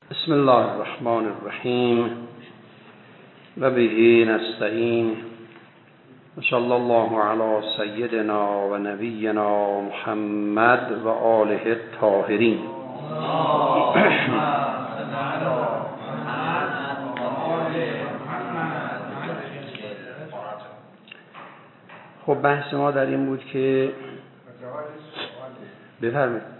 بسم الله الرحمن الرحیم و به نستعین و صلی الله علی سیدنا و نبینا محمد و آله الطاهرین. خب بحث ما در این بود که بفرمایید.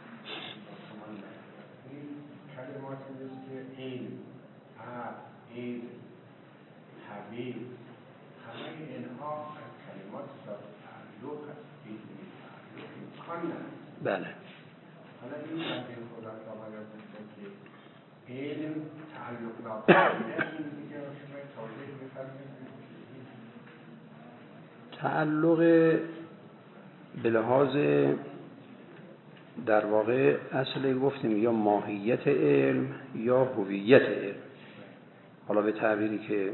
بله. حالا این تنظیم خدا آمده بود که علم تعلق ناپذیره، این دیگه شما توضیح بفرمایید. تعلق به لحاظ در واقع اصل گفتیم یا ماهیت علم یا هویت علم. حالا به تعبیری که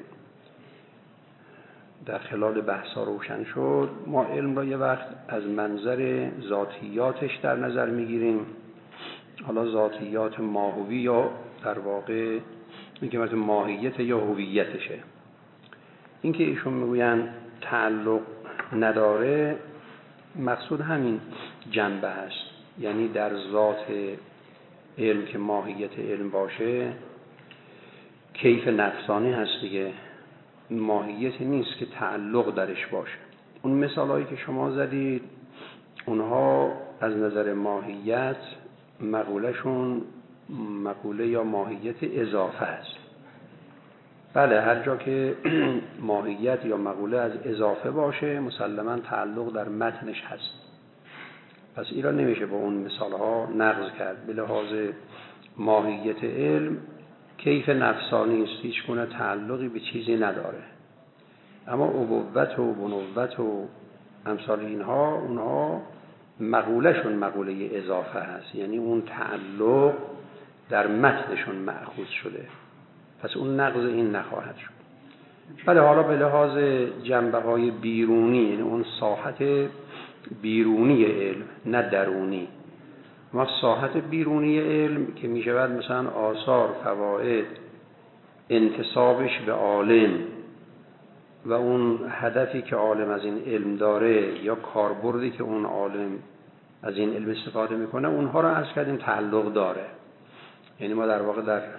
در خلال بحثا روشن شد، ما علم را یه وقت از منظر ذاتیاتش در نظر میگیریم، حالا ذاتیات ماهوی یا در واقع میگه مثلا ماهیت یا هویتشه. این که ایشون میگوین تعلق نداره، مقصود همین جنبه هست، یعنی در ذات علم که ماهیت علم باشه کیف نفسانی هست دیگه، ماهیتی نیست که تعلق درش باشه. اون مثالایی که شما زدید اونها از نظر ماهیت مقولهشون مقوله یا ماهیت اضافه است. بله، هر جا که ماهیت یا مقوله از اضافه باشه مسلماً تعلق در متنش هست، پس این را نمیشه با اون مثالها نقض کرد. به لحاظ ماهیت علم کیف نفسانی است، هیچ گونه تعلقی به چیزی نداره. اما ابوت و بنوت و امثال اینها، اونها مقولهشون مقوله اضافه هست، یعنی اون تعلق در متنشون مأخوذ شده، پس اون نقض این نخواهد شد. بله، حالا به لحاظ جنبه‌های بیرونی، یعنی اون ساحت بیرونی علم نه درونی، ما ساحت بیرونی علم که می شود مثلا آثار، فواید، انتسابش به عالم و اون هدفی که عالم از این علم داره یا کاربردی که اون عالم از این علم استفاده میکنه، اونها رو عرض کردیم تعلق داره. یعنی ما در واقع در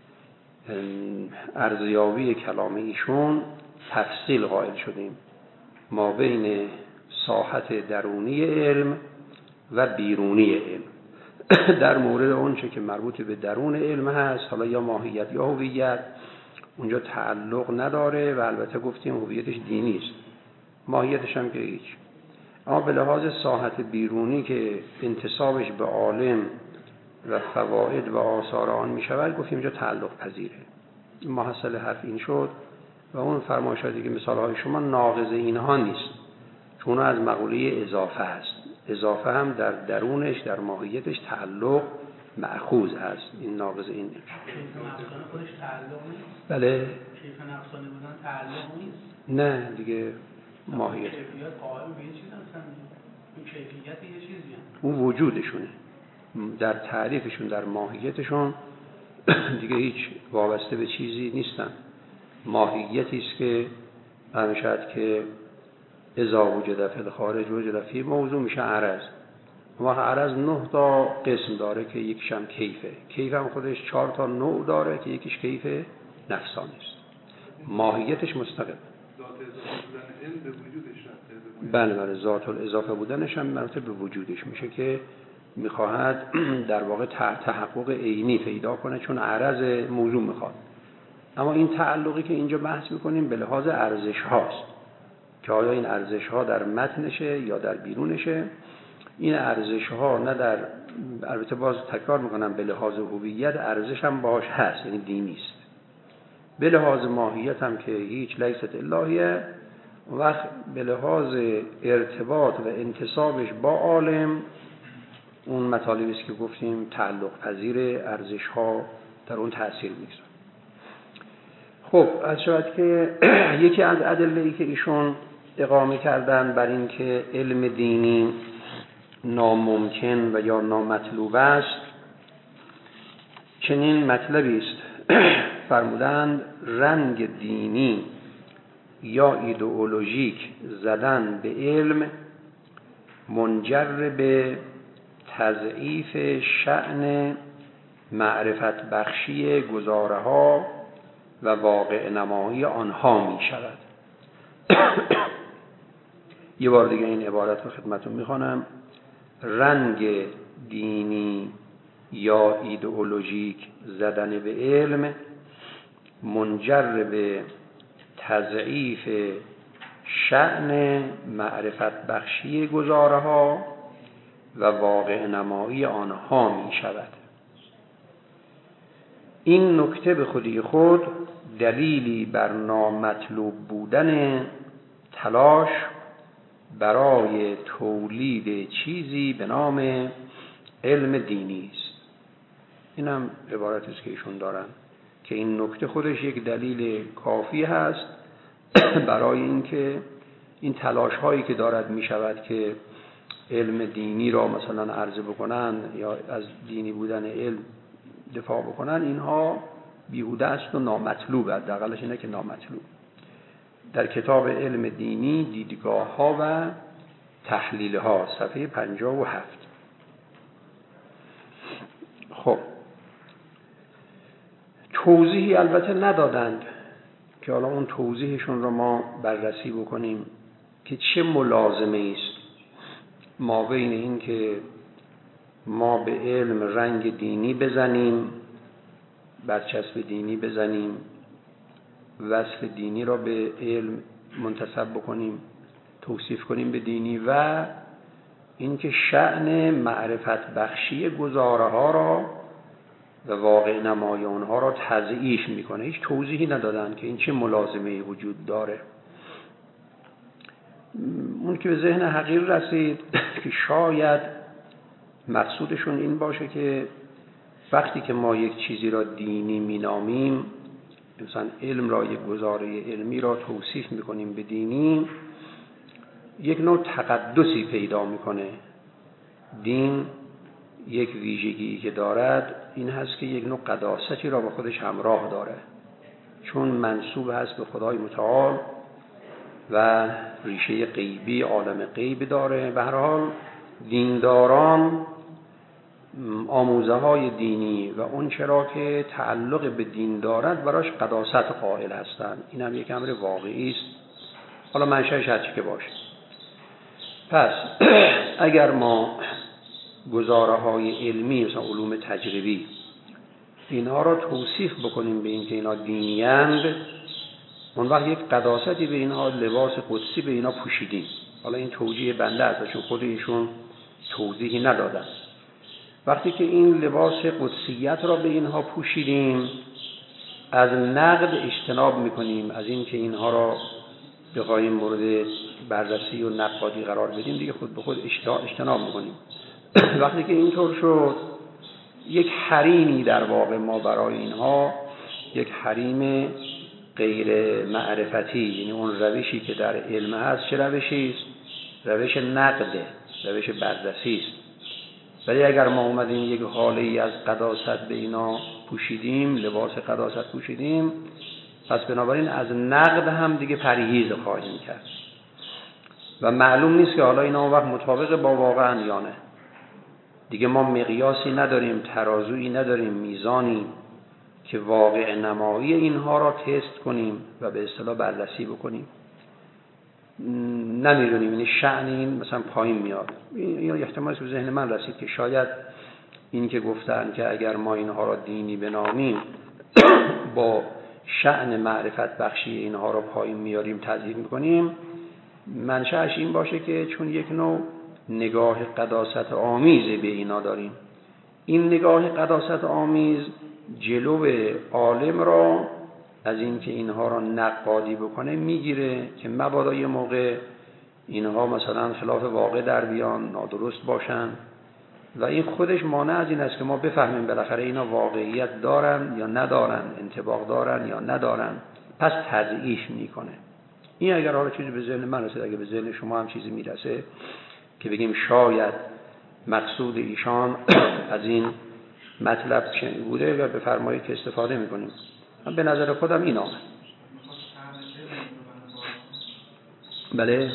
ارزیابی کلام ایشون تفصیل قائل شدیم ما بین ساحت درونی علم و بیرونی علم. در مورد اون چه که مربوط به درون علم هست، حالا یا ماهیت یا هویت، اونجا تعلق نداره و البته گفتیم هویتش دینی است، ماهیتش هم که هیچ. اما به لحاظ ساحت بیرونی که انتسابش به عالم و فواید و آثار آن می شود، گفتیم اینجا تعلق پذیره. محصل حرف این شد و اون فرمایشاتی که مثالهای شما ناقض اینها نیست، چون از مقوله اضافه هست. اضافه هم در درونش در ماهیتش تعلق مأخوذ هست، این ناقض این نیست. کیف نفسانی خودش تعلق نیست؟ بله. کیف نفسانی بودن تعلق نیست؟ نه دیگه، ماهیت کیفیت قائم به یه چیز هستن، این کیفیت یه چیزی هست، اون وجودشونه، در تعریفشون در ماهیتشون دیگه هیچ وابسته به چیزی نیستن. ماهیتی است که همشد که اذا وجد فی الخارج وجد فی موضوع میشه عرض. ما عرض 9 تا قسم داره که یکیش هم کیفه. کیف هم خودش 4 تا نوع داره که یکیش کیف نفسانی است. ماهیتش مستقل. ذات اضافه بودن علم به وجودش رفته. بله بله، ذات الاضافه بودنش هم مربوط به وجودش میشه که میخواهد در واقع تحقق عینی پیدا کنه، چون عرض موضوع میخواد. اما این تعلقی که اینجا بحث میکنیم به لحاظ ارزش هاست که آیا این ارزش ها در متنشه یا در بیرونشه. این ارزش ها نه در، البته باز تکرار میکنم، به لحاظ هویت ارزش هم باش هست، یعنی دینی است. به لحاظ ماهیت هم که هیچ لیست الهیه، وقت به لحاظ ارتباط و انتسابش با عالم اون مطالبی است که گفتیم تعلق پذیر، ارزش ها در اون تأثیر میگذاره. خب از شاید که یکی از ادله‌ای که ایشون اقامه کردن بر این که علم دینی ناممکن و یا نامطلوب است، چنین مطلبی است فرمودند رنگ دینی یا ایدئولوژیک زدن به علم منجر به تضعیف شأن معرفت بخشی گزاره‌ها و واقع نمایی آنها می شود. یه بار دیگه این عبارت رو خدمتتون میخوانم. رنگ دینی یا ایدئولوژیک زدن به علم منجر به تضعیف شأن معرفت بخشی گزاره‌ها و واقع نمایی آنها می شود. این نکته به خودی خود دلیلی بر نامطلوب بودن تلاش برای تولید چیزی به نام علم دینی است. این هم عبارتی است که ایشون دارن که این نکته خودش یک دلیل کافی هست برای اینکه این تلاش هایی که دارد می شود که علم دینی را مثلا عرضه بکنن یا از دینی بودن علم دفاع بکنن، اینها بیهوده است و نامطلوب است. حداقلش اینه که نامطلوب. در کتاب علم دینی دیدگاه ها و تحلیل ها صفحه 57. خب توضیحی البته ندادند که حالا اون توضیحشون رو ما بررسی بکنیم که چه ملازمه است ما بین این که ما به علم رنگ دینی بزنیم، برچسب دینی بزنیم، وصف دینی را به علم منتسب بکنیم، توصیف کنیم به دینی، و اینکه شأن معرفت بخشی گزاره ها را و واقع نمای آنها را تضعیف میکنه. هیچ توضیحی ندادن که این چه ملازمه‌ای وجود داره. اون که به ذهن حقیر رسید که شاید مقصودشون این باشه که وقتی که ما یک چیزی را دینی مینامیم، مثلا علم را، یک گزاره علمی را توصیف میکنیم به دینی، یک نوع تقدسی پیدا میکنه. دین یک ویژگی که دارد این هست که یک نوع قداستی را با خودش همراه داره، چون منسوب هست به خدای متعال و ریشه غیبی، عالم غیب داره. به هر حال دینداران آموزه های دینی و اون چرا که تعلق به دین دارد براش قداست قائل هستند. این هم یک امر واقعی است، حالا منشأش هر چی که باشه. پس اگر ما گزاره های علمی مثلا علوم تجربی اینها را توصیف بکنیم به این که اینا دینی اند، اون وقت یک قداستی به اینها، لباس قدسی به اینا پوشیدیم. حالا این توجیه بنده است، چون خود ایشون توضیحی ندادن. وقتی که این لباس قدسیت را به اینها پوشیدیم، از نقد اجتناب میکنیم، از این که اینها را بخواهیم مورد بررسی و نقادی قرار بدیم، دیگه خود به خود اجتناب میکنیم. وقتی که اینطور شد، یک حریمی در واقع ما برای اینها، یک حریم غیر معرفتی، یعنی اون روشی که در علم هست چه روشی است؟ روش نقده، روش بررسی است. ولی اگر ما اومدیم یک حالی از قداست به اینا پوشیدیم، لباس قداست پوشیدیم، پس بنابراین از نقد هم دیگه پرهیز خواهیم کرد و معلوم نیست که حالا اینا وقت مطابق با واقع یا نه. دیگه ما مقیاسی نداریم، ترازویی نداریم، میزانی که واقع نمایی اینها را تست کنیم و به اصطلاح بررسی بکنیم. نمیدونیم، یعنی شأن این مثلا پایین میاد. این احتمالی به ذهن من رسید که شاید این که گفتن که اگر ما اینها را دینی بنامیم با شأن معرفت بخشی اینها را پایین میاریم، تضعیف میکنیم، منشأش این باشه که چون یک نوع نگاه قداست آمیز به اینا داریم. این نگاه قداست آمیز جلو عالم را از این که اینها را نقادی بکنه میگیره که مبادا یه موقع اینها مثلا خلاف واقع در بیان، نادرست باشن، و این خودش مانع از این است که ما بفهمیم بالاخره اینا واقعیت دارن یا ندارن، انطباق دارن یا ندارن، پس تضعیف میکنه. این اگر حالا چیزی به ذهن من رسید، اگه به ذهن شما هم چیزی میرسه که بگیم شاید مقصود ایشان از این مطلب چنین بوده و به فرمایید که استفاده میکنیم. من به نظر خودم این آمد. بله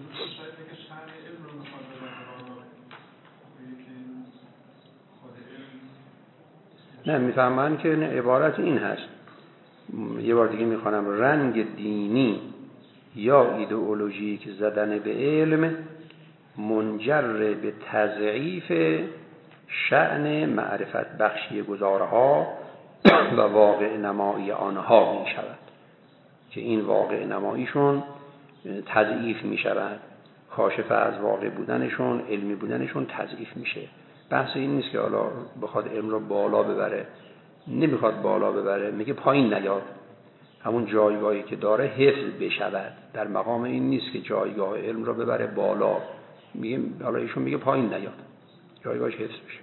نه میفهمن که عبارت این هست، یه بار دیگه میخوانم: رنگ دینی یا ایدئولوژیک زدن به علم منجر به تضعیف شأن معرفت بخشی گزارها و واقع نمایی آنها می شود، که این واقع نماییشون تضعیف می شود، کاشف از واقع بودنشون، علمی بودنشون تضعیف میشه. بحث این نیست که حالا بخواد علم رو بالا ببره، نمیخواد بالا ببره، میگه پایین نیاد، همون جایگاهی که داره حفظ بشود. در مقام این نیست که جایگاه علم رو ببره بالا، میگه حالا ایشون میگه پایین نیاد، جایگاهش حفظ بشه.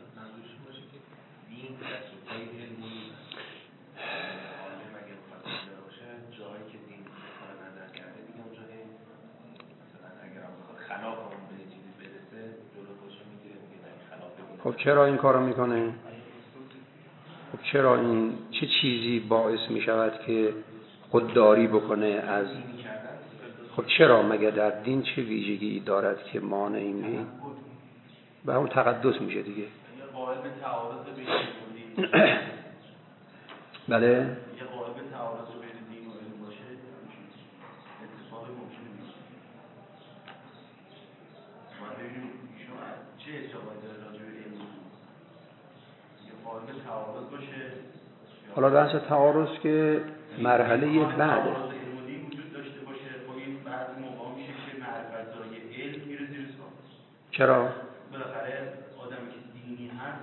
خب چرا این کارو میکنه؟ خب چرا این چه چیزی باعث میشود که خودداری بکنه از؟ خب چرا مگه در دین چه ویژگی دارد که مانع این به همون تقدس میشه دیگه؟ بله حالا بحث تعارض که مرحله بعده. چرا؟ بالاخره آدمی که دینی هست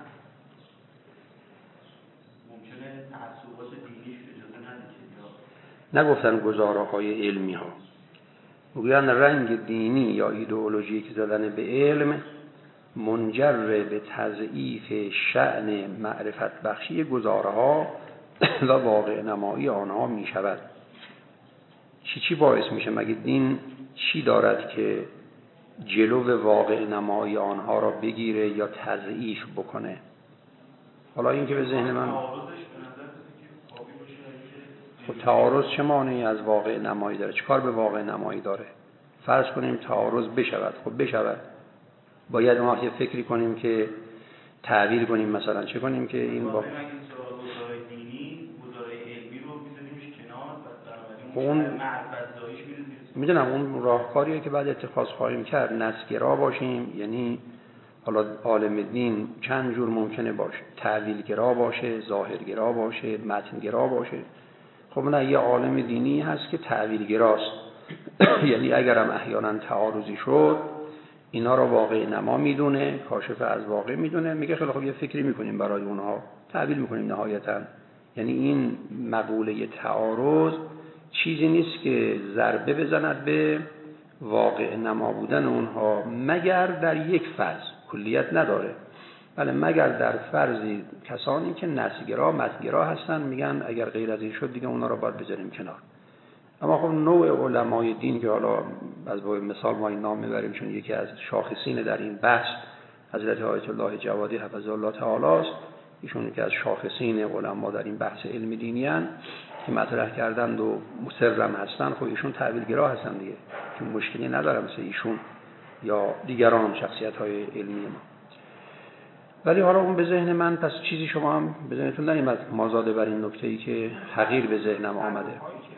ممکنه تعصبات دینیش اجازه نده. نگفتن گزاره‌های علمی ها، میگن رنگ دینی یا ایدئولوژیک زدن به علم منجر به تضعیف شأن معرفت بخشی گزارها و واقع نمایی آنها می شود. چی باعث میشه؟ مگه دین چی دارد که جلو واقع نمایی آنها را بگیره یا تضعیف بکنه؟ حالا این که به ذهن من خب تعارض چه مانعی از واقع نمایی داره؟ چه کار به واقع نمایی داره؟ فرض کنیم تعارض بشود، خب بشود، باید ما یه فکری کنیم که تعبیر کنیم، مثلا چه کنیم که این با اون میدونم اون راهکاریه که بعد اتخاذ خواهیم کرد. نسگرا باشیم، یعنی حالا عالم دین چند جور ممکنه باشه، تعویلگرا باشه، ظاهرگرا باشه، متنگرا باشه. خب نه، یه عالم دینی هست که تعویلگراست یعنی اگرم احیانا تعارضی شد اینا رو واقع نما میدونه، کاشف از واقع میدونه، میگه خیلی خب یه فکری میکنیم برای اونها، تعویل میکنیم نهایتا. یعنی این مقوله تعارض چیزی نیست که ضربه بزند به واقع نما بودن اونها، مگر در یک فرض، کلیت نداره. بله، مگر در فرضی کسانی که نسگرا متنگرا هستن میگن اگر غیر از این شد دیگه اونا رو باید بذاریم کنار. اما خب نوع علمای دین که حالا از باب مثال ما این نام میبریم چون یکی از شاخصین در این بحث حضرت آیت الله جوادی حفظه الله تعالی است، ایشون که از شاخصین علما در این بحث علم دینی ان که مطرح کردند و مصرم هستن، خب ایشون تعبیرگرا هستن دیگه، چون مشکلی نداره مثل ایشون یا دیگران شخصیت‌های علمی ما. ولی حالا اون به ذهن من، پس چیزی شما هم به ذهنتون نمیاد مازاده بر این نکته‌ای که حقیر به ذهنم آمده؟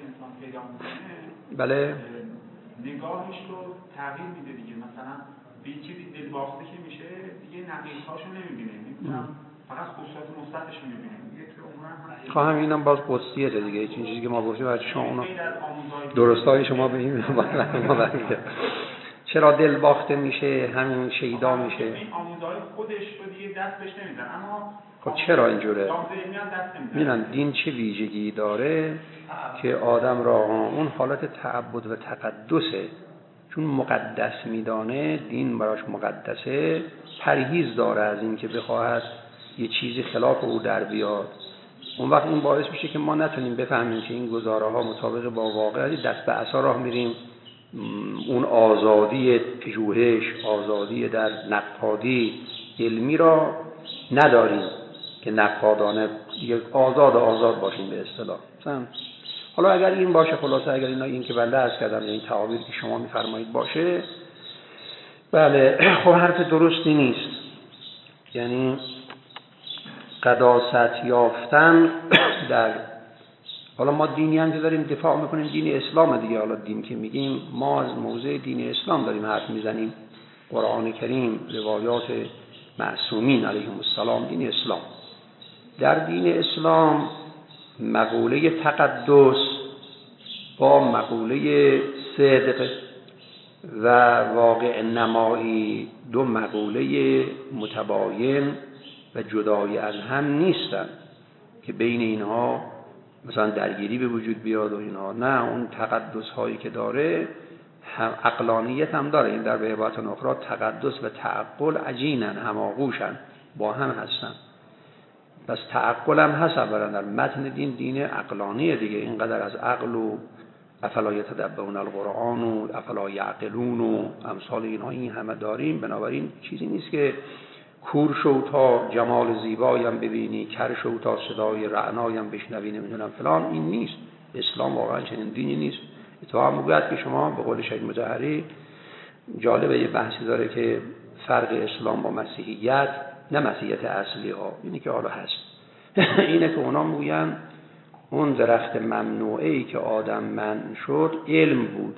بله، نگاهش رو تغییر میده دیگه. مثلا به یه چیزی دلباخته که میشه دیگه نقیض‌هاشو نمیبینه، فقط خصوصات مثبتش رو میبینه. خواهم اینم باز قصیه دیگه، این چیزی که ما گفتیم از شما اونا درستای شما به این ما برمیگه. چرا دل باخته میشه؟ همین شیدا میشه. این آموزهای خودش رو دیگه دست بهش نمیزن. اما خب چرا اینجوره؟ میدونن دین چه ویژگی داره که آدم را اون حالت تعبد و تقدسه، چون مقدس میدانه، دین براش مقدسه، پرهیز داره از این که بخواهد یه چیزی خلاف او در بیاد. اون وقت این باعث میشه که ما نتونیم بفهمیم که این گزاره ها مطابق با واقعیت، دست به عصا راه میریم، اون آزادی پژوهش، آزادی در نقادی علمی را نداریم. که نقادانه یک آزاد باشیم به اصطلاح. حالا اگر این باشه، خلاصه اگر این که بنده عرض کردم این تعابیر که شما میفرمایید باشه، بله خب حرف درستی نیست. یعنی قداست یافتن در، حالا ما دینی هم که داریم دفاع میکنیم دین اسلام دیگه، حالا دین که میگیم ما از موضع دین اسلام داریم حرف میزنیم، قرآن کریم، روایات معصومین علیهم السلام، دین اسلام. در دین اسلام مقوله تقدس با مقوله صدق و واقع نمایی دو مقوله متباین و جدای از هم نیستن که بین اینها مثلا درگیری به وجود بیاد و اینها. نه، اون تقدس هایی که داره هم عقلانیت هم داره. این در به عبارت اخرى تقدس و تعقل عجینن، هماغوشن، با هم هستن. پس تعقل هم هست برای در متن دین عقلانیه دیگه. اینقدر از عقل و افلا یتدبرون القرآن و افلا یعقلون و امثال اینها این همه داریم. بنابراین چیزی نیست که کور شو تا جمال زیبایم ببینی، کر شو تا صدای رعنایم بشنوی، نمیدونم فلان. این نیست. اسلام واقعا چنین دینی نیست. اتفاقا میگوید که شما به قول شهید مطهری، جالبه یه بحثی داره که فرق اسلام با مسیحیت، نه مسیحیت اصلی ها، اینی که حالا هست اینه که اونا میگن اون درخت ممنوعه‌ای که آدم منع شد علم بود.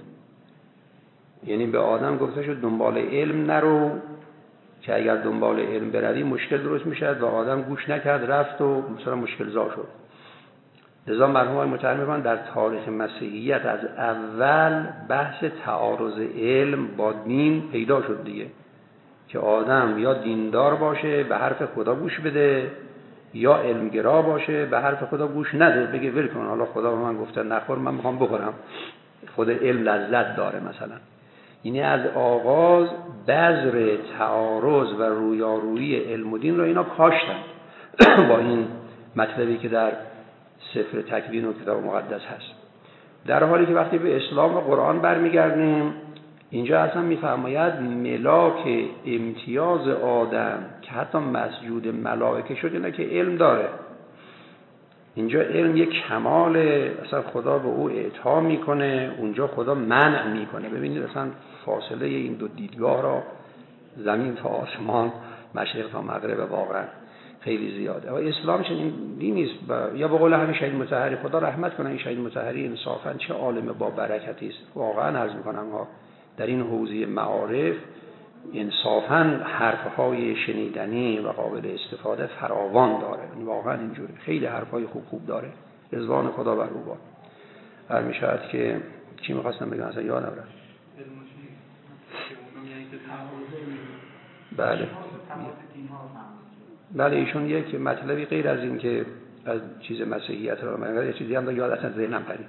یعنی به آدم گفته شد دنبال علم نرو، که اگر دنبال علم بروی مشکل درست میشد، و آدم گوش نکرد رفت و مثلا مشکل زا شد. لذا مرحوم مطهری میگن در تاریخ مسیحیت از اول بحث تعارض علم با دین پیدا شد دیگه، که آدم یا دیندار باشه به حرف خدا گوش بده، یا علمگرا باشه به حرف خدا گوش نده، بگه ول کن، حالا خدا به من گفته نخور، من میخوام بخورم، خود علم لذت داره مثلا. یعنی از آغاز بذر تعارض و رویارویی علم و دین رو اینا کاشتن با این مطلبی که در سفر تکوین و کتاب مقدس هست. در حالی که وقتی به اسلام و قرآن برمیگردیم، اینجا اصلا میفرماید ملاک امتیاز آدم که حتی مسجود ملائکه شد اینه که علم داره. اینجا علم یک کمال، اصلا خدا به او اعطا میکنه، اونجا خدا منع میکنه. ببینید اصلا فاصله این دو دیدگاه را زمین تا آسمان، مشرق تا مغرب واقعا خیلی زیاده. و اسلام چنین دینی نیست. یا به قول همین شهید مطهری، خدا رحمت کنه، این شهید مطهری انصافا چه عالم با برکتی است. واقعا عرض میکنم ها، در این حوزه معارف انصافا حرفهای شنیدنی و قابل استفاده فراوان داره. واقعا اینجوری خیلی حرفهای خوب داره. رضوان خدا بر او باد. هر میشد که چی می‌خواستم بگم اصلا یادم رفت. بله ایشون یک مطلبی غیر از این که از چیز مسیحیت رو من یه چیزی هم یاد اصلا ذهنم پرید.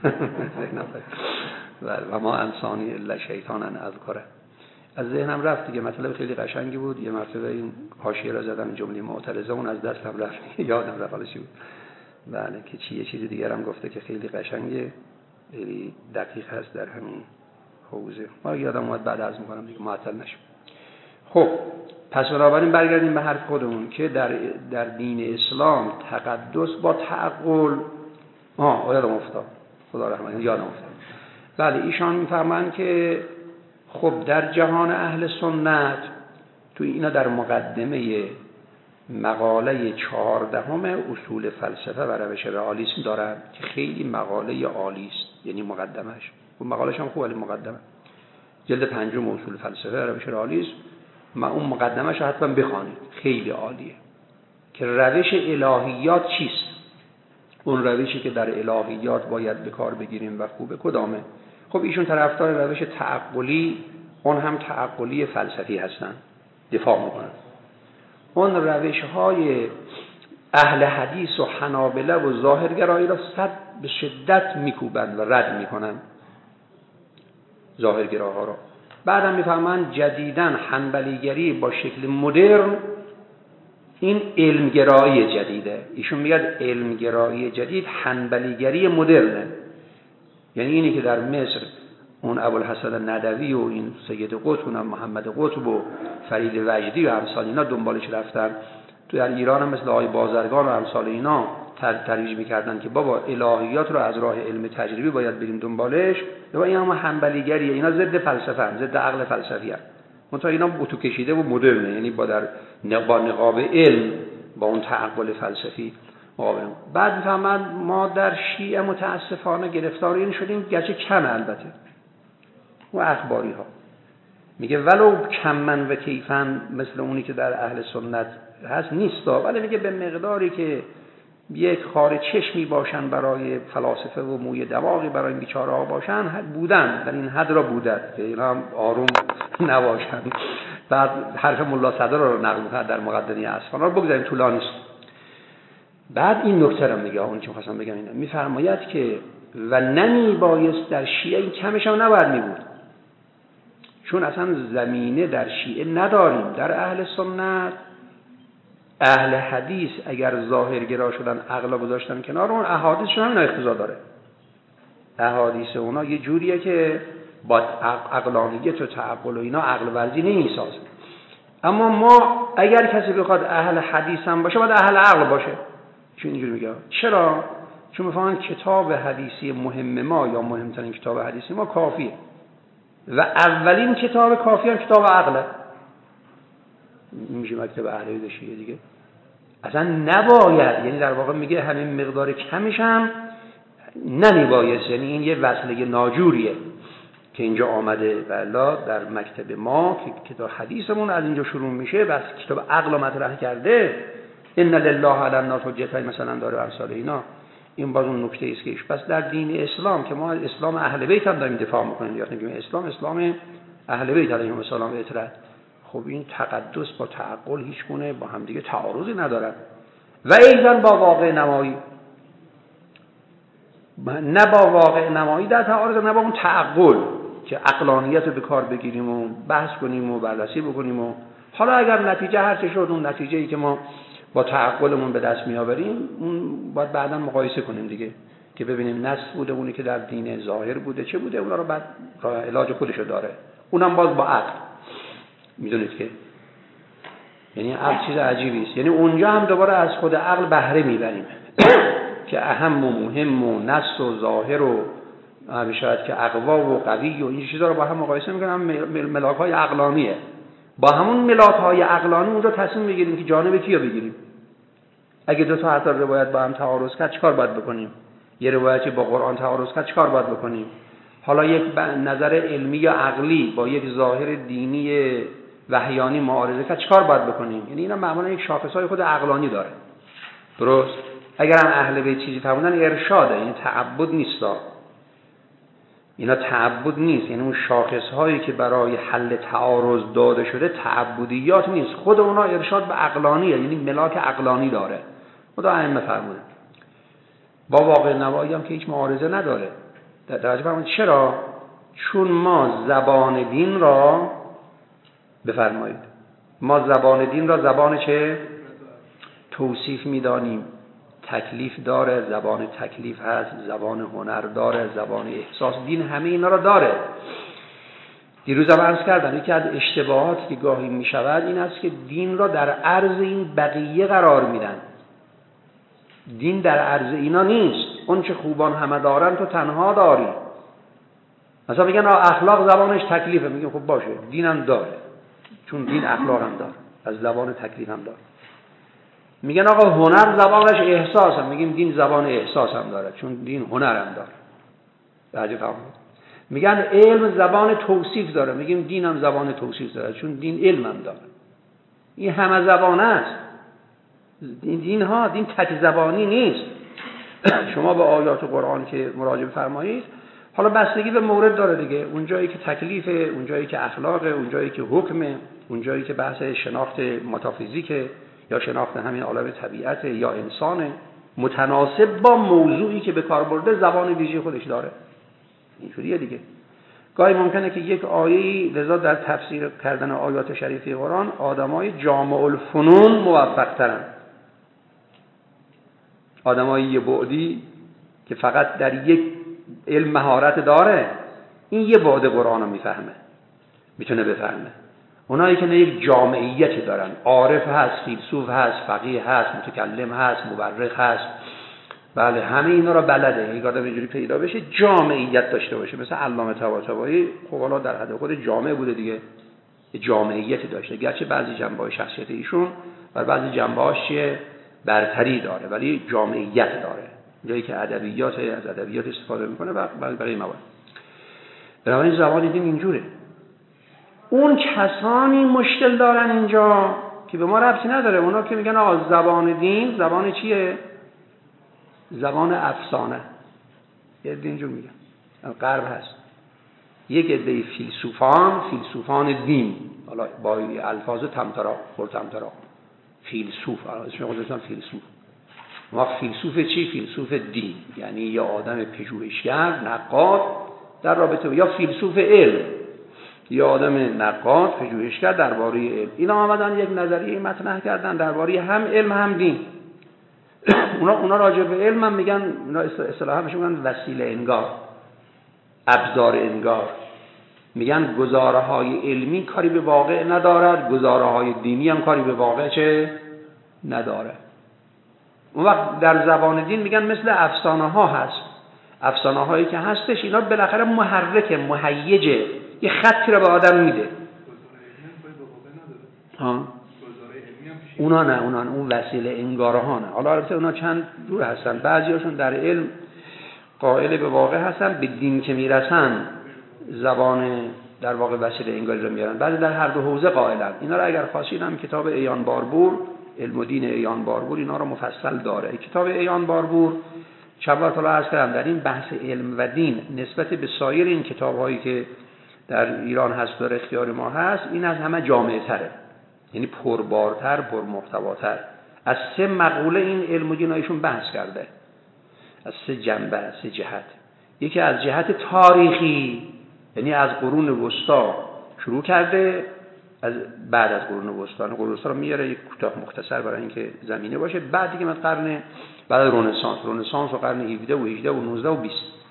و ما انسانی الا شیطانا اذکره، از ذهنم رفت دیگه. مطلب خیلی قشنگی بود. یه مرتبه این حاشیه را زدم، جمله معترضه اون از دستم رفت، یادم رفت حالش بود. بله که یه چیز دیگه هم گفته که خیلی قشنگه، خیلی دقیق هست در همین حوزه. ما یادم اومد بعد عرض می‌کنم دیگه معطل نشم. خب پس بنابراین برگردیم به حرف خودمون که در دین اسلام تقدس با تعقل یادم افتاد، خدا رحمت یادم افتاد. بله ایشان می‌فرمایند که خب در جهان اهل سنت تو اینا در مقدمه مقاله 14 اصول فلسفه و روش رئالیسم دارن که خیلی مقاله عالی است. یعنی مقدمش، اون مقاله‌ش هم خوبه، مقدمه جلد 5 اصول فلسفه و روش رئالیسم، ما اون مقدمه‌ش رو حتما بخوانید، خیلی عالیه. که روش الهیات چیست؟ اون روشی که در الهیات باید به کار بگیریم و خوبه کدامه؟ خب ایشون طرفدار روش تعقلی، اون هم تعقلی فلسفی هستن، دفاع میکنن. اون روش‌های اهل حدیث و حنابله و ظاهرگرایی را به شدت میکوبند و رد میکنن ظاهرگراها را. بعدم میفهمن جدیدن حنبلیگری با شکل مدرن این علمگرایی جدیده. ایشون میگه علمگرایی جدید حنبلیگری مدرنه. یعنی اینی که در مصر اون ابوالحسن ندوی و این سید قطب و محمد قطب و فرید وجدی و امثال اینا دنبالش رفتن تو در ایران هم مثل آقای بازرگان و امثال اینا ترویج میکردن که بابا الهیات رو از راه علم تجربی باید بریم دنبالش. یا این هم حنبلیگریه، اینا ضد فلسفه هم، ضد عقل فلسفی هم. منتها اینا اتو کشیده و مدرنه، یعنی با نقاب علم با اون تعقل فلسفی مقابل. بعد میفهمن ما در شیعه متاسفانه گرفتار این شدیم، گرچه کم البته، و اخباری ها میگه ولو کمن و کیفن مثل اونی که در اهل سنت هست نیست، ولی میگه به مقداری که یک خار چشمی باشن برای فلاسفه و موی دماغی برای این بیچاره ها باشن بودن، در این حد را بودت که اینا هم آروم نباشن. بعد حرف ملا صدر رو نقل کرد در مقدمه اصفهان، رو بگذاریم طولانی است. بعد این نکته رو میگه، اون چی می‌خواستم بگم اینه، میفرماید که و نمیبایست در شیعه این کمش هم نباید میبود، چون اصلا زمینه در شیعه نداریم. در اهل سنت اهل حدیث اگر ظاهرگرا شدن عقل گذاشتن کنار، اون احادیثشون هم اقتضا داره. احادیث اونا یه جوریه که با عقلانیت و تعقل و اینا عقل ورزی نمیسازه. اما ما اگر کسی بخواد اهل حدیث هم باشه باید اهل عقل باشه. چون اینجوری میگه. چرا؟ چون میفهمن کتاب حدیثی مهم ما یا مهمترین کتاب حدیثی ما کافیه و اولین کتاب کافی هم کتاب عقله. میشه مکتب اهل شیعه دیگه. اصلا نباید، یعنی در واقع میگه همین مقدار کمش هم نمیبایست، یعنی این یه وصله ناجوریه که اینجا آمده. والا در مکتب ما که کتاب حدیثمون از اینجا شروع میشه، بس کتاب عقل مطرح کرده، ان لله علی الناس حجت مثلا داره امثال اینا. این باز اون نکته است که پس در دین اسلام که ما اسلام اهل بیت هم داریم دفاع میکنیم، یا میگیم اسلام اهل بیت علیهم السلام اطلاع. خب این تقدس با تعقل هیچ گونه با هم دیگه تعارضی ندارن. و ایضا با واقع نمایی، نه با واقع نمایی در تعارض، نه با اون تعقل که عقلانیت رو به کار بگیریم و بحث کنیم و بررسی بکنیم. و حالا اگر نتیجه هر چه شد، اون نتیجه‌ای که ما با تعقلمون به دست میآوریم اون باید بعداً مقایسه کنیم دیگه، که ببینیم نص بوده اونی که در دین ظاهر بوده چه بوده، اونا رو بعد راه علاج خودشو داره، اونم باز با عقل. میدونید که یعنی عقل چیز عجیبی است، یعنی اونجا هم دوباره از خود عقل بهره میبریم که اهم و مهم و نص و ظاهر و شاید که اقوا و قوی و این چیزا رو با هم مقایسه میکنم، ملاک‌های عقلانیه. با همون ملاک‌های عقلانی اونجا تصمیم میگیریم که جانب کیو بگیریم. اگه دو تا حتی روایت با هم تعارض کرد چیکار باید بکنیم؟ یه روایتی با قرآن تعارض کرد چیکار باید بکنیم؟ حالا یک نظر علمی یا عقلی با یک ظاهر دینی وحیانی معارضه کرد چیکار باید بکنیم؟ یعنی اینا معمولا یک شاخصهای خود عقلانی داره. درست؟ اگر هم اهل بیت چیزی فرمودن ارشاده، این تعبد نیست. اینا تعبد نیست، یعنی اون شاخصهایی که برای حل تعارض داده شده تعبدیات نیست، خود اونا ارشاد به عقلانیه، یعنی ملاک عقلانی داره. خدا ائمه فرموده. با واقع نمایی هم که هیچ معارضه نداره. در فرمود چرا؟ چون ما زبان دین را بفرمایید، ما زبان دین را زبان چه؟ توصیف میدانیم. تکلیف داره، زبان تکلیف هست، زبان هنر داره، زبان احساس، دین همه اینا را داره. دیروز هم عرض کردم یکی از اشتباهاتی که گاهی می شود این است که دین را در عرض این بقیه قرار میدن. دین در عرض اینا نیست. اون چه خوبان همه دارن تو تنها داری. مثلا میگن اخلاق زبانش تکلیفه، میگن خب باشه دینم داره، چون دین اخلاق هم داره، از زبان تکلیف هم داره. میگن آقا هنر زبانش احساس هم، میگیم دین زبان احساس هم داره، چون دین هنر هم داره. بعضی فهمید. میگن علم زبان توصیف داره، میگیم دین هم زبان توصیف داره، چون دین علم هم داره. این همه زبانه است. دین تک زبانی نیست. شما به آیات قرآن که مراجعه فرمایید، حالا بستگی به مورد داره دیگه، اون جایی که تکلیفه، اون جایی که اخلاقه، اون جایی که حکمه، اون جایی که بحث شناخت متافیزیکه یا شناخت همین عالم طبیعت یا انسانه، متناسب با موضوعی که به کار برده زبان ویژه خودش داره. اینجوریه دیگه. گاهی ممکنه که یک آیه‌ای لذا در تفسیر کردن آیات شریفه قرآن آدمای جامع الفنون موفق ترن، آدمای یه بعدی که فقط در یک علم مهارت داره، این یه بعد قرآن رو میفهمه، میتونه بفهمه. اونایی که یک جامعیتی دارن، عارف هست، فیلسوف هست، فقیه هست، متکلم هست، مورخ هست، بله همه اینا را بلده. یک آدم اینجوری پیدا بشه جامعیت داشته باشه، مثل علامه طباطبایی خب حالا در حد خود جامعه بوده دیگه، جامعیتی داشته، گرچه بعضی جنبه‌های شخصیت ایشون و بعضی جنبه‌هاش برتری داره ولی جامعیت داره، جایی که ادبیات از ادبیات استفاده میکنه و برای مواد. بنابراین زبان دین اینجوره. اون کسانی مشکل دارن اینجا که به ما ربطی نداره، اونا که میگن آقا زبان دین زبان چیه؟ زبان افسانه. یه دین جور میگن غرب هست، یک عده فیلسوفان دین، حالا با الفاظ تمترا فیلسوف، اسم خودشون فیلسوف. ما فیلسوف چی؟ فیلسوف دین، یعنی یا آدم پژوهشگر نقاد در رابطه، یا فیلسوف علم، یا آدم نقاد پژوهشگر درباره علم. اینا آمدن یک نظریه مطرح کردن درباره هم علم هم دین. اونا راجع به علم هم میگن، اونا اصطلاحا میگن وسیله انگار، ابزار انگار. میگن گزاره‌های علمی کاری به واقع ندارد، گزاره‌های دینی هم کاری به واقع چه نداره. اون وقت در زبان دین میگن مثل افسانه ها هست، افسانه هایی که هستش اینا بالاخره محرکه، مهیجه، یه خطی رو به آدم میده. اونا نه، اون وسیله انگاره ها نه. حالا البته اونا چند جور هستن، بعضیاشون در علم قائل به واقع هستن، به دین که میرسن زبان در واقع وسیله انگاری رو میارن، بعضی در هر دو حوزه قائلن. اینا رو اگر خواستید هم کتاب عیان باربور، علم و دین عیان باربور اینا رو مفصل داره. کتاب عیان باربور چند بار تا عرض کردم در این بحث علم و دین نسبت به سایر این کتاب‌هایی که در ایران هست در اختیار ما هست، این از همه جامع‌تره، یعنی پربارتر، پرمحتواتر. از 3 مقوله این علم و دین ایشون بحث کرده، از 3 جنبه، از 3 جهت. یکی از جهت تاریخی، یعنی از قرون وسطا شروع کرده، از بعد از قرون وسطا رو میاره یک کوتاه مختصر برای اینکه زمینه باشه. بعد دیگه من بعد رنسانس و قرن 17 و 18 و 19 و 20،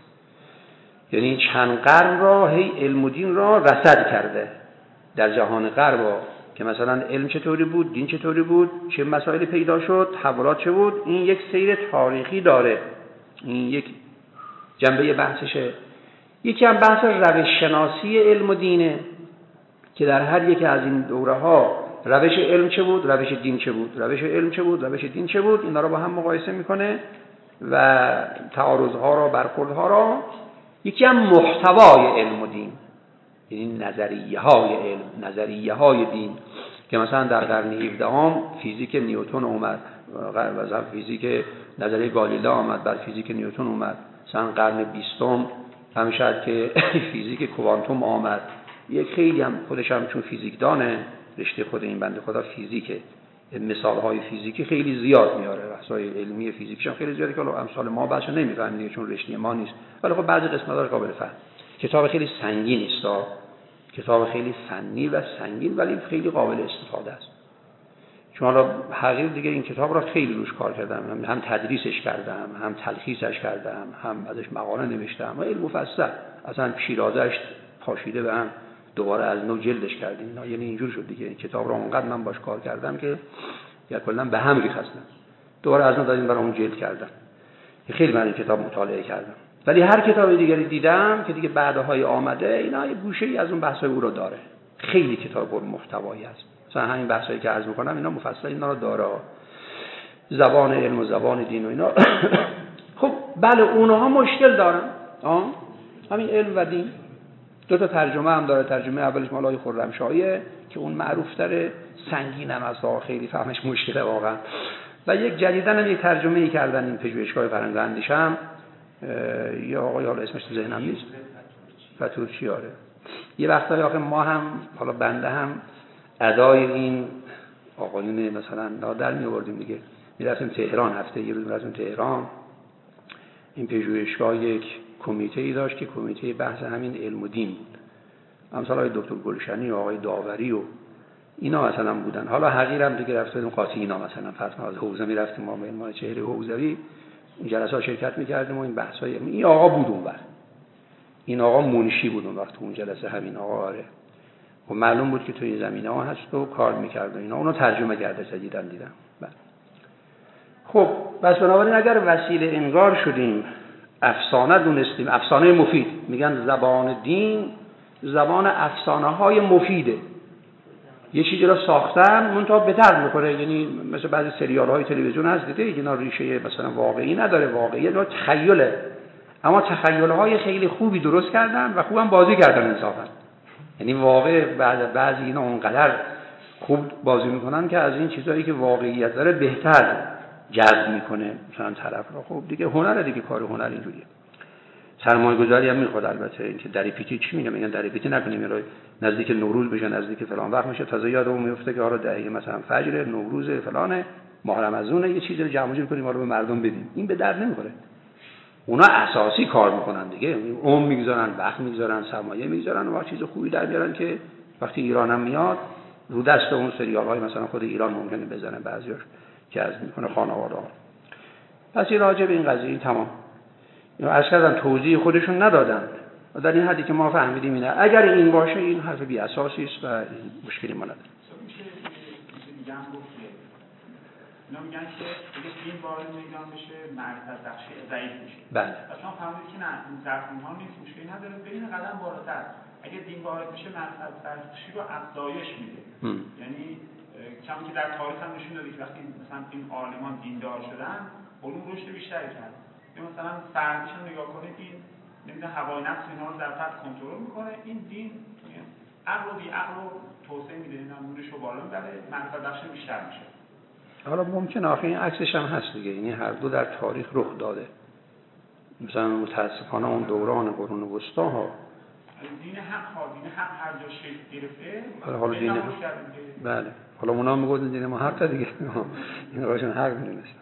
یعنی چند قرن را هی علم و دین را رصد کرده در جهان غرب، که مثلا علم چطوری بود، دین چطوری بود، چه مسائلی پیدا شد، تحولات چه بود. این یک سیر تاریخی داره، این یک جنبه بحثشه. یکی هم بحث روش شناسی علم و دینه که در هر یک از این دوره ها روش علم چه بود، روش دین چه بود، روش علم چه بود، روش دین چه بود، اینا رو با هم مقایسه میکنه و تعارضها را، برخوردها را. یکی هم محتوای علم و دین، یعنی نظریه های علم، نظریه های دین، که مثلا در قرن 17 فیزیک نیوتن اومد، مثلا فیزیک نظریه گالیله آمد، بعد فیزیک نیوتن اومد. مثلا قرن 20 هم شاید که فیزیک کوانتوم آمد. یک خیلی هم خودش هم چون فیزیک دانه، رشته خود این بنده خدا فیزیکه، مثال های فیزیکی خیلی زیاد میاره، بحث‌های علمی فیزیکش هم خیلی زیاده که امثال ما بچا نمیفهمیم دیگه چون رشته ما نیست، ولی خب بعضی قسمت‌ها قابل فهم. کتاب خیلی سنگین است، کتاب خیلی فنی و سنگین ولی خیلی قابل استفاده است. چون حالا حقیقت دیگه این کتاب را خیلی روش کار کردم، هم تدریسش کردم، هم تلخیصش کردم، هم ازش مقاله نوشتم و علم مفصل اصلا شیرازه‌اش پاشیده به هم دوباره از نو جلدش کردیم. یعنی اینجور شد دیگه این کتاب را اونقدر من باش کار کردم که یا کلا به هم ریختم، دوباره از نو دادیم برای اون جلد کردم. خیلی من این کتاب مطالعه کردم، ولی هر کتاب دیگری دیدم که دیگه بعدهای آمده اینا یه گوشه‌ای از اون بحث‌های او رو داره. خیلی کتاب پر محتوایی است. مثلا همین بحثایی که عرض می‌کنم اینا مفصل اینا رو داره، زبان علم و زبان دین و اینا. خب بله اونها مشکل دارن، همین علم و دین. 2 تا ترجمه هم داره. ترجمه اولش مال آقای خرمشاهیه که اون معروف‌تره، سنگینم است، خیلی فهمش مشکله واقعا. و یک جدیدن هم یک ترجمه‌ای کردن این پژوهشگاه فرهنگ اندیشم، یا آقای حالا اسمش تو ذهنم نیست، فتورچیاره. یه وقتایی آخه ما هم حالا بنده هم ادای این آقایون مثلا نادر می‌آوردیم دیگه، می‌رفتیم تهران، هفته یه روز می‌رفتیم تهران. این پژوهشگاه یک کمیته‌ای داشت که کمیته بحث همین علم و دین بود، مثلا آقای دکتر گلشنی و آقای داوری و اینا مثلا بودن. حالا حقیرم دیگه رفتیم قاطی اینا، مثلا فرض کنید حوزه می‌رفتیم ما به چهره حوزوی این جلسات شرکت می‌کردیم و این بحث‌های این آقا بود اون وقت، این آقا منشی بود اون وقت اون جلسه، همین آقا. آره و معلوم بود که تو این زمینه ها هست و کار میکرد و اینا، اونو ترجمه کرده دیدم. بله. خب بس بنابراین اگر وسیله انگار شدیم، افسانه دونستیم، افسانه مفید، میگن زبان دین زبان افسانه های مفیده. یه چیزی را ساختن منتها به درد میخوره، یعنی مثل بعضی سریال های تلویزیون هست دیده اینا ریشه مثلا واقعی نداره، واقعیت و تخیله، اما تخیل های خیلی خوبی درست کردن و خوبم بازی کردن انصافا. یعنی واقع بعضی اینا اونقدر خوب بازی میکنن که از این چیزایی که واقعیت داره بهتر جذب میکنه مثلا طرف رو. خب دیگه هنره دیگه، کار هنر اینجوریه. سرمایه‌گذاری هم میخواد البته. اینکه دری پیتی چی میگن دری پیتی نکنیم، یا نزدیک نوروز بشه، نزدیک فلان وقت میشه، تازه یادمون میفته که حالا دهه مثلا فجر نوروز فلانه، ماه رمضان، یه چیزی رو جمع جور کنیم حالا به مردم بدیم. این به درد نمیخوره. اونا اساسی کار میکنن دیگه، عمر میگذارن، وقت میگذارن، سرمایه میگذارن و چیز خوبی در میارن که وقتی ایران هم میاد رو دست اون سریال‌های مثلا خود ایران ممکنه بزنه بعضیاش جذب میکنه خانواده‌ها. پس این راجع به این قضیه تمام. اینو عرض کردم توضیح خودشون ندادن و در این حدی که ما فهمیدیم اینه. اگر این باشه این حرف بی اساسی است و مشکلی ما نداره. میشه دیگه هم گفت که اینا میگن که اگه دین وارد میدان بشه معرفت بخشی ضعیف میشه. بله. اصلا فهمید که نه این ضعفون ها نیست، مشکلی نداره، برین قدم بالاتر. اگه دین وارد میشه معرفت بخشی رو افزایش میده. یعنی کمی که در تاریخ هم نشون داده که وقتی مثلا این عالمان دیندار شدن علوم رشد بیشتری کرد. یا مثلا فردیش هم نگاه کنید، این نمیدونم هوای نفس اینا رو در فرد کنترل میکنه، این دین عقل و بی عقل رو توسعه میده، اینا نورش رو بالا میبره، معرفت بخشی بیشتر میشه. حالا ممکن آخه این عکسش هم هست دیگه، یعنی هر دو در تاریخ رخ داده. مثلا متاسفانه اون دوران قرون وسطا ها دین حق هر جا شکل گرفته، حالا دین حق، بله حالا اونا میگفتن دین ما حق دیگه، این راشون حق میدونست.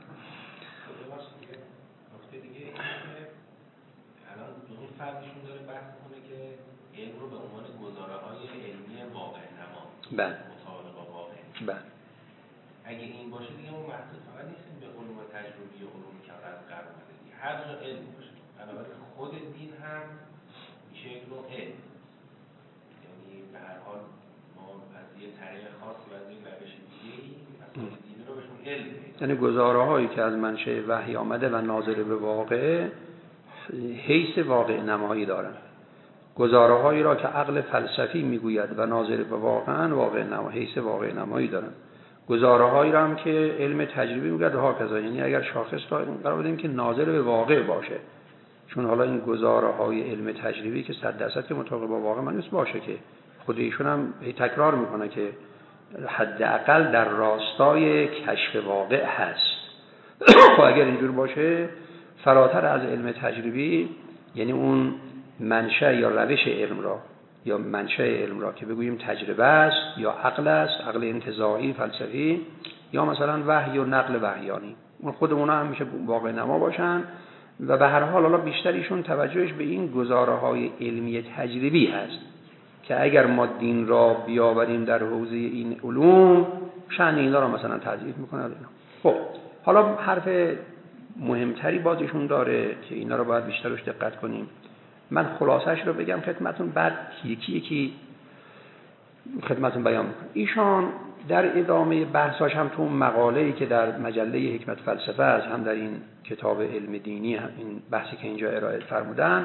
فردشون داره بحث کنه که علم رو به عنوان گزاره‌های علمی واقع نما، بله مطابق با واقع. بله. اگه این باشه دیگه ما محدود فقط نیستیم به علوم تجربی و علوم که قرار بده دیگه، هر جا علم باشه. بنابراین خود دین هم میشه یک نوع علم. یعنی به هر حال ما از یه طریق خاصی و از این روش دیگه‌ای مثلا دین رو بهشون علم میدیم. یعنی گزاره‌هایی که از منشأ وحی آمده و ناظر به واقع حیث واقع نمایی دارن. گزاره‌هایی را که عقل فلسفی میگوید و ناظر به واقع نمایی، حیث واقع نمایی دارن. گزاره‌هایی را هم که علم تجربی میگوید ها کذا، یعنی اگر شاخص را قرار بدیم که ناظر به واقع باشه، چون حالا این گزاره‌های علم تجربی که 100% که مطابق با واقع من نیست باشه، که خود ایشون هم تکرار میکنه که حداقل در راستای کشف واقع هست. خب اگر اینجور باشه فراتر از علم تجربی، یعنی اون منشأ یا روش علم را یا منشأ علم را که بگوییم تجربه است یا عقل است، عقل انتزاعی فلسفی، یا مثلا وحی و نقل وحیانی، اون خود اونا هم میشه واقع نما باشن. و به هر حال بیشتر ایشون توجهش به این گزاره‌های علمی تجربی هست که اگر ما دین را بیاوریم در حوزه این علوم شأن اینا را مثلا تضعیف میکنه. خب حالا حرف مهمتری بازشون داره که اینا رو باید بیشترش دقت کنیم. من خلاصش رو بگم خدمتون، بعد یکی خدمتون بیان میکنم. ایشان در ادامه بحثاش هم تو مقاله‌ای که در مجله حکمت فلسفه است، هم در این کتاب علم دینی، هم این بحثی که اینجا ارائه فرمودن،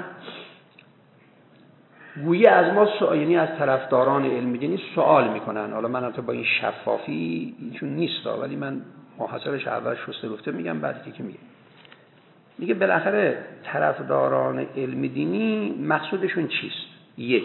گویی از ما یعنی از طرفداران علم دینی سوال میکنن. حالا من البته با این شفافی اینشون نیست، ولی من محاصرش اول شسته گفته میگم، بعد که میگه بالاخره طرفداران علم دینی مقصودشون چیست؟ یک،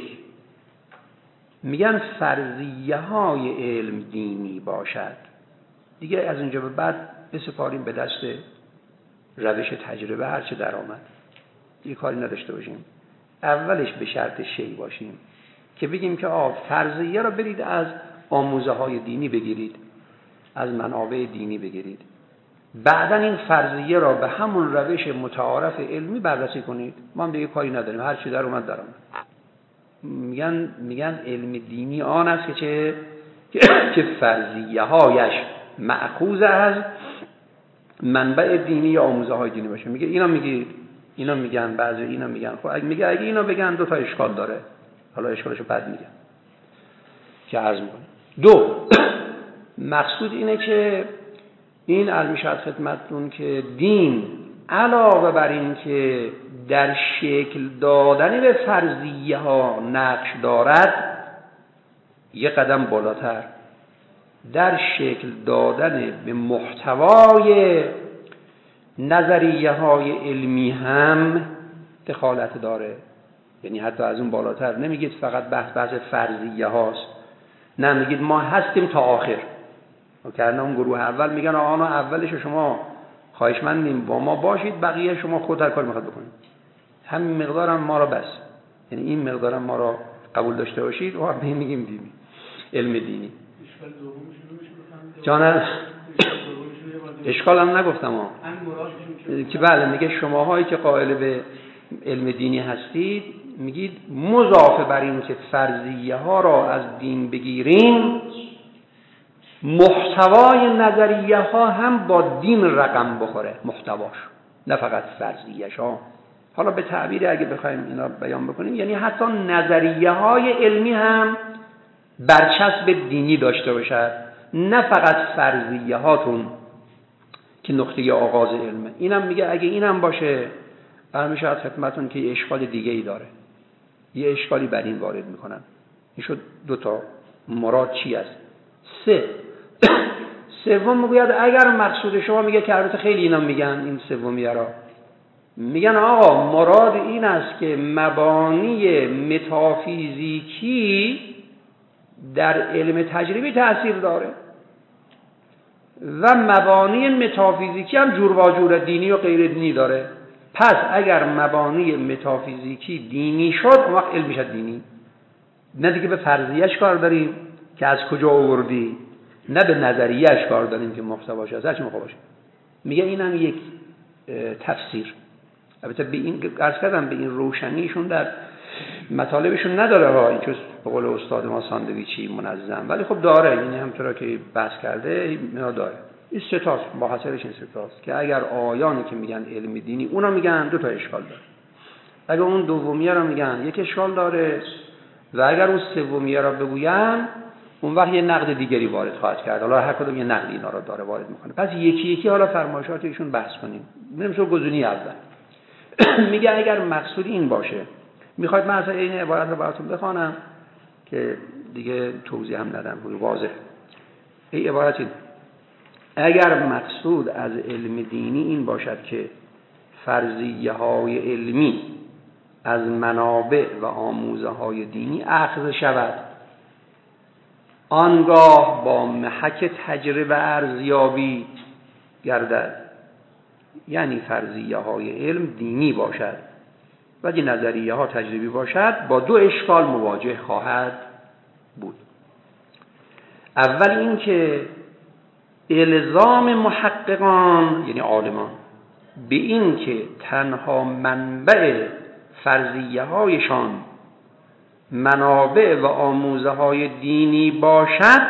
میگن فرضیه های علم دینی باشد. دیگه از اینجا به بعد بسپاریم به دست روش تجربه هر چه در آمد، یه کاری نداشته باشیم. اولش به شرط شی باشیم که بگیم که فرضیه را برید از آموزه های دینی بگیرید، از منابع دینی بگیرید، بعدا این فرضیه را به همون روش متعارف علمی بررسی کنید. ما هم دیگه کاری نداریم، هر چی در اومد در آمد. میگن علم دینی آن است که فرضیه هایش مأخوذ از منبع دینی یا آموزه های دینی باشه. میگه اینا میگن بعضی اینا میگن. خب میگه اگه اینا بگن دو تا اشکال داره، حالا اشکالشو بعد میگم. که عرض میکنه. دو، مقصود اینه که این عرض میشد خدمتتون که دین علاوه بر این که در شکل دادن به فرضیه ها نقش دارد، یه قدم بالاتر در شکل دادن به محتوای نظریه های علمی هم دخالت داره. یعنی حتی از اون بالاتر نمیگید فقط بحث فرضیه هاست، نه، میگید ما هستیم تا آخر. وکرنه اون گروه اول میگن آقا اولش شما خواهشمندیم با ما باشید، بقیه شما خود هر کار میخواد بکنید، همین مقدارم ما را بس، یعنی این مقدارم ما را قبول داشته باشید و به میگیم دینی، علم دینی. جانم اشکال هم نگفتم ها، که بله میگه شماهایی که قائل به علم دینی هستید، میگید مضافه بر این که فرضیه ها را از دین بگیریم، محتوای نظریه ها هم با دین رقم بخوره، محتواش، نه فقط فرضیه‌اش ها. حالا به تعبیر اگه بخوایم اینا بیان بکنیم، یعنی حتی نظریه های علمی هم برچسب دینی داشته باشد، نه فقط فرضیه هاتون که نقطه آغاز علمه. اینم میگه اگه اینم باشه، برمیشه از خدمتون که یه اشکال دیگه ای داره، یه اشکالی بر این وارد میکنن. این شد دو تا مراد چی است. سوم میگوید اگر مقصود شما، میگه که البته خیلی اینا میگن این سومیه را، میگن آقا مراد این است که مبانی متافیزیکی در علم تجربی تأثیر داره و مبانی متافیزیکی هم جور و جور دینی و غیر دینی داره. پس اگر مبانی متافیزیکی دینی شد، اون وقت علم میشه دینی. نه دیگه به فرضیه‌اش کار داریم که از کجا آوردی، نه به نظریه‌اش کار داریم که محتواش از چه موقع باشه. میگه اینم یک تفسیر. البته به این عرض کردم به این روشنیشون در مطالبشون نداره ها، این چیز به قول استاد ما ساندویچی منظم، ولی خب داره، یعنی همونطور که بحث کرده اینا داره. این سه تاست، با حاصلش این سه تاست که اگر آیانی که میگن علم دینی، اونا میگن دو تا اشکال داره. اگر اون دومیه رو میگن یک اشکال داره، و اگر اون سومیه رو بگوین، اون وقت یه نقد دیگری وارد خواهد کرد. حالا هر کدوم یه نقد اینا رو داره وارد میکنه. پس یکی یکی حالا فرمایشات ایشون بحث کنیم. نمیشه گزینه اول. میگه اگر مقصود این باشه، میخواید من اصلا این عبارت رو براتون بخوانم که دیگه توضیح هم ندم، واضح. این عبارت این: اگر مقصود از علم دینی این باشد که فرضیه های علمی از منابع و آموزه های دینی اخذ شود، آنگاه با محک تجربه ارزیابی گردد، یعنی فرضیه های علم دینی باشد و اگه نظریه ها تجربی باشد، با دو اشکال مواجه خواهد بود. اول این که الزام محققان، یعنی عالمان، به این که تنها منبع فرضیه هایشان منابع و آموزه های دینی باشد،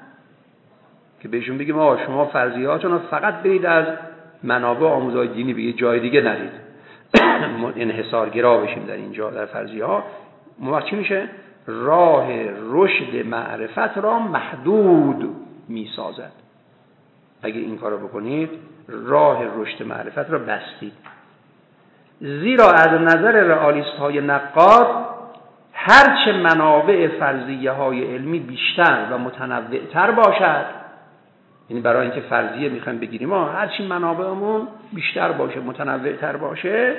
که بهشون بگیم آقا شما فرضیهاتون رو فقط برید از منابع و آموزه های دینی، به یه جای دیگه نرید، انحصارگرا بشیم در اینجا در فرضیه ها، موقع چی میشه؟ راه رشد معرفت را محدود میسازد. اگه این کار رو بکنید، راه رشد معرفت را بستید. زیرا از نظر رئالیست های نقاد، هرچه منابع فرضیه های علمی بیشتر و متنوعتر باشد، یعنی برای اینکه فرضیه میخوایم بگیریم هرچی منابعمون بیشتر باشه، متنوعتر باشه،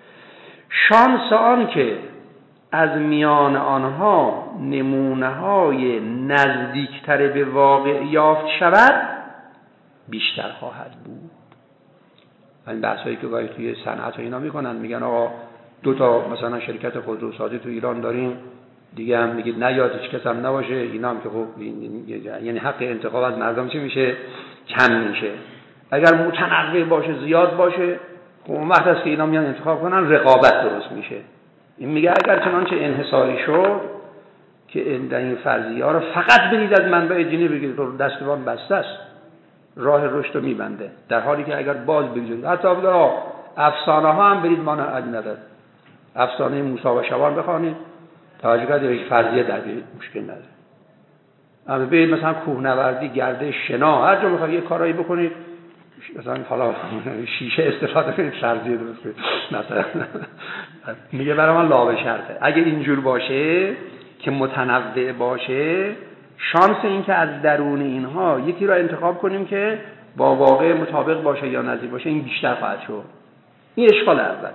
شانس آن که از میان آنها نمونه های نزدیکتر به واقع یافت شود بیشتر خواهد بود. این بحثایی که گاهی توی صنعت و اینا میکنن، میگن آقا دو تا مثلا شرکت خودروسازی تو ایران داریم، دیگه هم میگید نه یاد هیچ کس هم نباشه، اینا هم که خب یعنی حق انتخاب از مردم چه میشه؟ کم میشه. اگر متنوع باشه، زیاد باشه، خب اون وقت است که اینا میان انتخاب کنن، رقابت درست میشه. این میگه اگر چنانچه انحصاری شد که این فرضیه ها رو فقط برید از منبع دینی بگیرید، رو دستوان بسته است، راه رشد رو میبنده. در حالی که اگر باز بگذارید، حتی بگید افسانه ها هم برید، ما ندارد، افسانه موسی و شوان بخوانید، توجه کنید هیچ فرضیه در بیارید، مشکل نداره. مثلا کوهنوردی، گردش، شنا، هر جا میخواید یه کارایی بکنید، مثلا حالا شیشه استفاده کنید، سرزیه درست کنید مثلا، میگه برای من لا به شرطه. اگه اینجور باشه که متنوع باشه، شانس این که از درون اینها یکی را انتخاب کنیم که با واقع مطابق باشه یا نزدیک باشه، این بیشتر خواهد شد. این اشکال اول.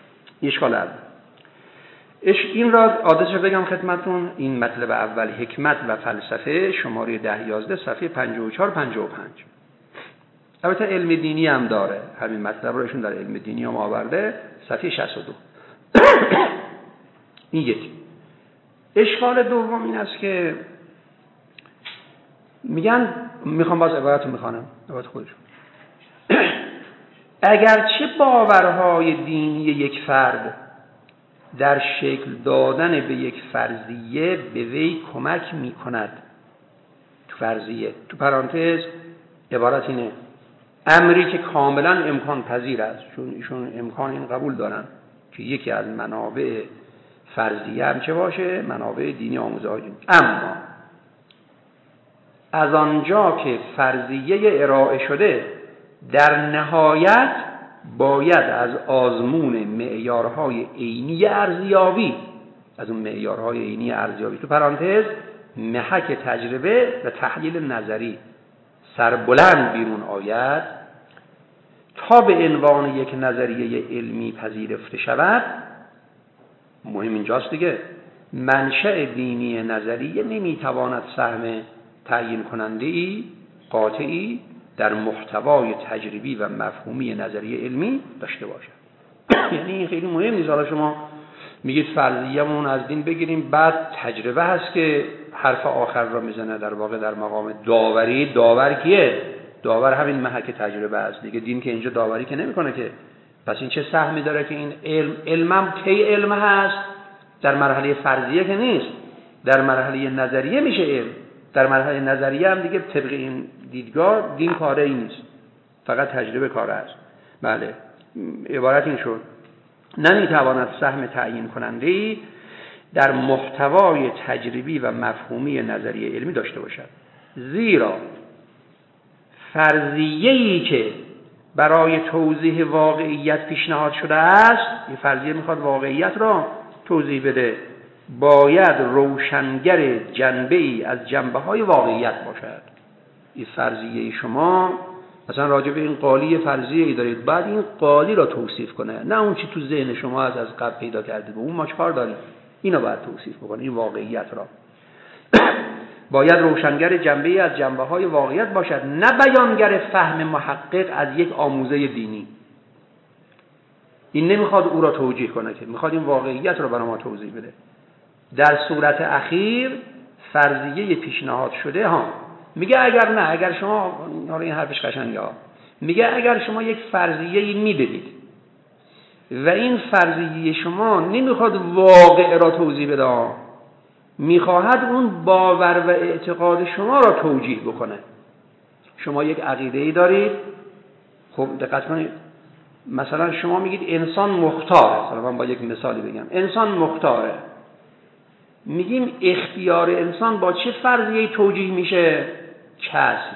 این را عادتش بگم خدمتون، این مطلب اول، حکمت و فلسفه، شماره 10-11 صفحه 54-55. البته علم دینی هم داره، همین مطلب رو ایشون در علم دینی هم آورده، صفحه 62. این یکی. اشکال دوم این است که میخوام باز عبارت میخوانم، عبارت خودشون. اگرچه باورهای دینی یک فرد در شکل دادن به یک فرضیه به وی کمک میکند، تو فرضیه، تو پرانتز عبارت اینه، امری که کاملا امکان پذیر است، چون ایشون امکان این قبول دارن که یکی از منابع فرضیه هم چه باشه؟ منابع دینی آموزه‌های دینی. اما از آنجا که فرضیه ارائه شده در نهایت باید از آزمون معیارهای عینی ارزیابی، از اون معیارهای عینی ارزیابی تو پرانتز محک تجربه و تحلیل نظری سربلند بیرون آید تا به عنوان یک نظریه علمی پذیرفته شود. مهم اینجاست دیگه، منشأ دینی نظریه نمیتواند سهم تعیین کننده‌ای قاطعی در محتوای تجربی و مفهومی نظریه علمی داشته باشد. یعنی این خیلی مهم نیست. حالا شما میگید فرضیه‌مون از دین بگیریم، بعد تجربه هست که حرف آخر را میزنه، در واقع در مقام داوری. داور کیه؟ داور همین محک تجربه است دیگه. دین که اینجا داوری که نمیکنه که. پس این چه سهمی داره که این علمم کی علم هست؟ در مرحله فرضیه که نیست، در مرحله نظریه میشه علم. در مرحله نظریه هم دیگه طبق این دیدگاه دین کاره ای نیست، فقط تجربه کاره است. بله، عبارت این شد، نمیتواند سهم تعیین کننده‌ای در محتوای تجربی و مفهومی نظریه علمی داشته باشد، زیرا فرضیه‌ای که برای توضیح واقعیت پیشنهاد شده است، این فرضیه میخواد واقعیت را توضیح بده، باید روشنگر جنبه‌ای از جنبه‌های واقعیت باشد. این فرضیه شما مثلا راجع به این قالی فرضیه‌ای دارید، بعد این قالی را توصیف کنه، نه اون چی تو ذهن شما از قبل پیدا کردید، اون ما چیکار داریم؟ اینو باید توصیف بکنه، این واقعیت را. باید روشنگر جنبه‌ای از جنبه‌های واقعیت باشد، نه بیانگر فهم محقق از یک آموزه دینی. این نمیخواد او را توجیه کنه، که میخواد این واقعیت را برای ما توضیح بده. در صورت اخیر فرضیه پیشنهاد شده میگه اگر نه، اگر شما، این حرفش قشنگه، میگه اگر شما یک فرضیه میدید و این فرضیه شما نمیخواد واقع را توضیح بده، میخواهد اون باور و اعتقاد شما را توجیه بکنه. شما یک عقیده‌ای دارید، خب دقت کنید، مثلا شما میگید انسان مختاره، مثلا من با یک مثالی بگم، انسان مختاره، میگیم اختیار انسان با چه فرضیه‌ای توجیه میشه؟ کسب،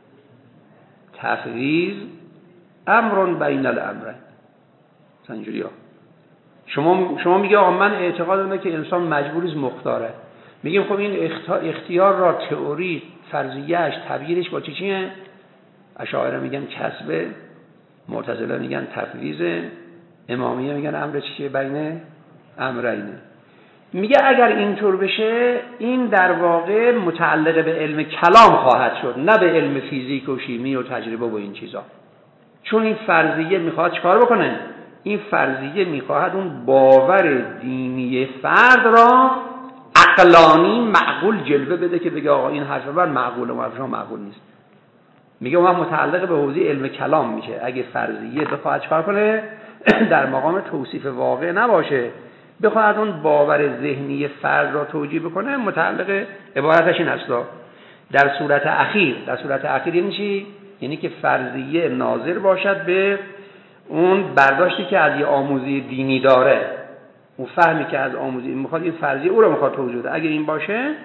تفویض، امر بین الامرین. مثلا اینجوریه. شما میگه آقا من اعتقاد دارم که انسان مجبوریه مختاره. میگیم خب این اختیار را تئوری فرضیه‌اش تبیینش با چیه؟ اشاعره میگن کسبه، معتزله میگن تفویض، امامیه میگن امر چیه؟ بین امرینه. میگه اگر اینطور بشه، این در واقع متعلق به علم کلام خواهد شد، نه به علم فیزیک و شیمی و تجربه و این چیزا. چون این فرضیه میخواد چیکار بکنه؟ این فرضیه میخواهد اون باور دینی فرد را عقلانی معقول جلوه بده که بگه آقا این حرف من معقوله و حرف معقول نیست. میگه اون متعلق به حوزه علم کلام میشه. اگه فرضیه بخواد چیکار کنه؟ در مقام توصیف واقع نباشه، بخواد اون باور ذهنی فرد را توجیه بکنه، متعلق عبارتش این هستا. در صورت اخیر یعنی چی؟ یعنی که فرضیه ناظر باشد به اون برداشتی که از یه آموزی دینی داره، اون فهمی که از آموزی میخواد، این فرضیه او را میخواد توجیه بده. اگه این باشه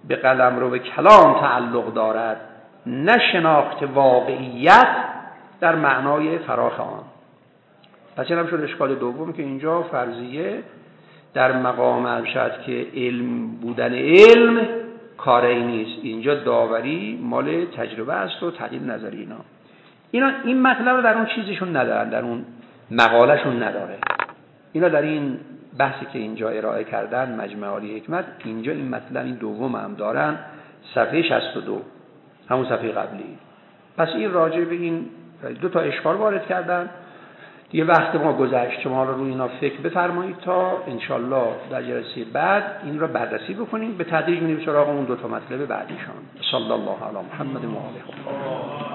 به قلمرو به کلام تعلق دارد، نه شناخت واقعیت در معنای فراخ آن. پس این هم شد اشکال دوم که اینجا فرضیه در مقام ارشد که علم بودن علم کاری نیست، اینجا داوری مال تجربه است و تحلیل نظری. اینا این مطلب رو در اون چیزشون ندارن، در اون مقالهشون نداره. اینا در این بحثی که اینجا ارائه کردن مجمع عالی حکمت، اینجا این مطلب این دوم هم دارن، صفحه 62 همون صفحه قبلی. پس این راجع به این دو تا اشکال وارد کردن دیگه. وقت ما گذشت، شما رو روی اینا فکر بفرمایید تا انشالله در جلسه بعد این رو بررسی بکنیم. به تدریج میریم سراغ اون دو تا مطلب بعدیشان. صلی الله علی محمد و آله.